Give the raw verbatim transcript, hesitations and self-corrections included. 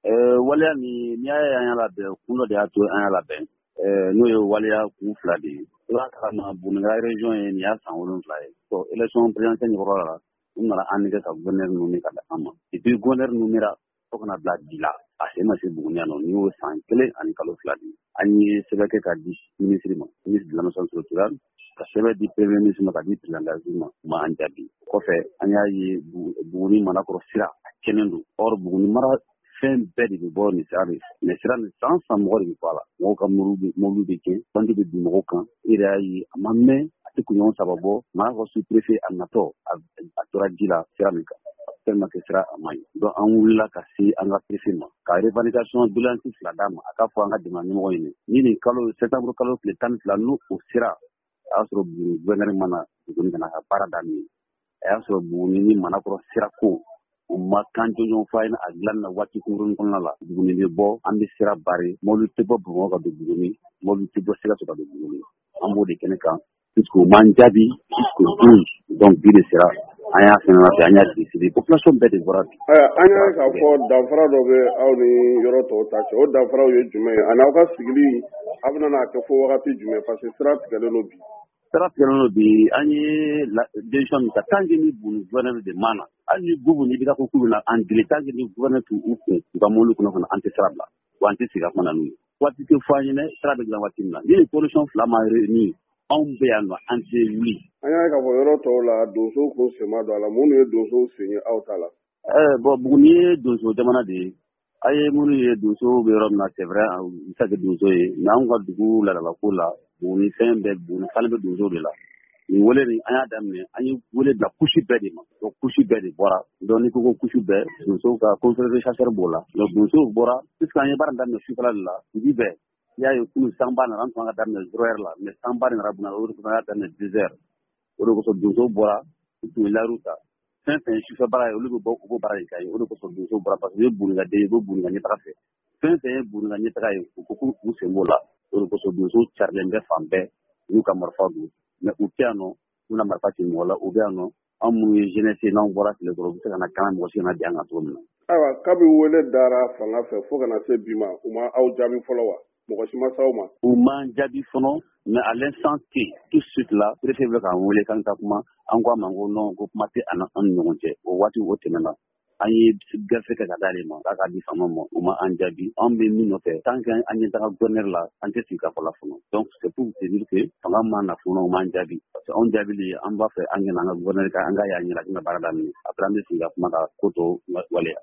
ɛɛ waleya ni n'i y'a ye an y'a labɛn kun dɔ de y'a to an y'a labɛn ɛɛ n'o ye waleya kun fila de ye i b'a kalama Buguni ka région ye nin y'a san wolonwula ye bon élection présidentielle ɲɛkɔrɔ la u nana an nɛgɛ ka gouverneur nommé ka di an ma et puis gouverneur nommé fo kana bila bi la a se ma se Buguni yan nɔ ni y'o san kelen ani kalo fila de ye an ye sɛbɛn kɛ ka di ministre ma ministre de la nation territoriale ka sɛbɛn di premier ministre ma ka di président de la République ma u ma an jaabi kɔfɛ an y'a ye Buguni manakɔrɔ sira a cɛnnen don or Buguni mara fɛn bɛɛ de bɛ bɔ nin sira de nin sira nin san san mɔgɔ de bɛ bɔ a la mɔgɔw ka mobili bɛ cɛn bandi bɛ bin mɔgɔw kan e yɛrɛ y'a ye a ma mɛn a tɛ kunɲɔgɔn saba bɔ manakɔrɔ sous-préfet a natɔ a tora ji la sira min kan tellement que sira a man ɲi donc an wulila ka se an ka préfet ma ka revendication doléance fila d'a ma a k'a fɔ an ka dɛmɛ ɲɛmɔgɔ ɲini ni nin kalo septembre kalo tile tan ni fila n'o o sera a y'a sɔrɔ Buguni gouverneur mana Buguni kana ka baara daminɛ a y'a sɔrɔ Buguni ni manakɔrɔ sira ko u ma kan jɔnjɔn fɔ a ɲɛna a dilanni na waati kunkurunin kɔnɔna la Buguni bɛ bɔ an bɛ sira bari mobili tɛ bɔ Bamakɔ ka don Buguni mobili tɛ bɔ Sikaso ka don Buguni an b'o de kɛnɛ kan puisque u m'an jaabi jusqu'au douze donc bi de sera an y'a fɛnɛ fɛ an y'a décidé population bɛɛ de bɔra bi. An y'a k'a fɔ danfara dɔ bɛ aw ni yɔrɔ tɔw ta cɛ o danfaraw ye jumɛn ye ani aw ka sigili a bɛna n'a kɛ fo wagati jumɛn parce que sira tigɛlen don bi. Sira tigɛlen don bi an ye décision min ta tant que ni Buguni gouverneur de mana hali ni Bubu ni bɛ ka ko k'u bɛna an deli tant que ni gouverneur t'u kun u ka mobili kɔnɔ fana an tɛ sira bila wa an tɛ segin a kuma na n'u ye waati tɛ fɔ an ɲɛna sira bɛ dilan waati min na ni nin condition fila ma réunir anw bɛ yan nɔ an tɛ wuli. An y'a k'a fɔ yɔrɔ tɔw la donsow kun sen ma don a la minnu ye donsow sen ye aw ta la. ɛɛ bɔn Buguni ye donso jamana de ye a ye minnu ye donsow bɛ yɔrɔ min na c'est vrai u bɛ se ka kɛ donso ye mais anw ka dugu ladalako la Buguni fɛn bɛɛ Buguni falen bɛ donsow de la nin wele nin an y'a daminɛ an ye wele bila couche bɛɛ de ma donc couche bɛɛ de bɔra donc n'i ko ko couche bɛɛ donsow ka confédération chasseur b'o la donc donsow bɔra puisque an ye baara daminɛ sufɛla de la dugu bɛɛ i y'a ye kunu sanba nana an tun ka daminɛ zéro heure la mais sanba de nana bonya o de kosɔn an y'a daminɛ deux heures o de kosɔn donsow bɔra u tun ye layiru ta fɛn fɛn ye sufɛ baara ye olu bɛ bɔ u b'o baara de k'a ye o de kosɔn donsow bɔra parce que u ye Buguni ka den ye u bɛ Buguni ka ɲɛtaga fɛ fɛn fɛn ye Buguni ka ɲɛtaga ye u ko k'u sen b'o la o de kosɔn donsow carilen bɛ fan bɛɛ n'u ka marifa don mais u tɛ yan nɔ u na marifa ci mɔgɔ la u bɛ yan nɔ an minnu ye jeunesse n'anw bɔra tile kɔrɔ u bɛ se ka na kan mɔgɔ si kana di an kan cogo min na. Ayiwa kabi wele dara fanga fɛ fo kana se bi ma u ma aw jaabi fɔlɔ wa mɔgɔ si ma s'aw ma. u m'an jaabi fɔlɔ mais à l'instant T tout de suite là préfet bɛ k'an wele k'an ka kuma an ko a ma ko non ko kuma tɛ an ni ɲɔgɔn cɛ o waati o tɛmɛna an ye gafe kɛ ka d'ale ma k'a k'a di fanga ma u ma an jaabi an bɛ min nɔfɛ tant que an ɲɛ taga gouverneur la an tɛ sigi ka fɔ la fɔlɔ donc c'est pour te dire que fanga ma na fɔlɔ u m'an jaabi parce que anw jaabili an b'a fɛ an ɲɛna an ka gouverneur ka an ka y'a ɲɛna an ka baara daminɛ après an bɛ sigi ka kuma ka ko tɔ waleya.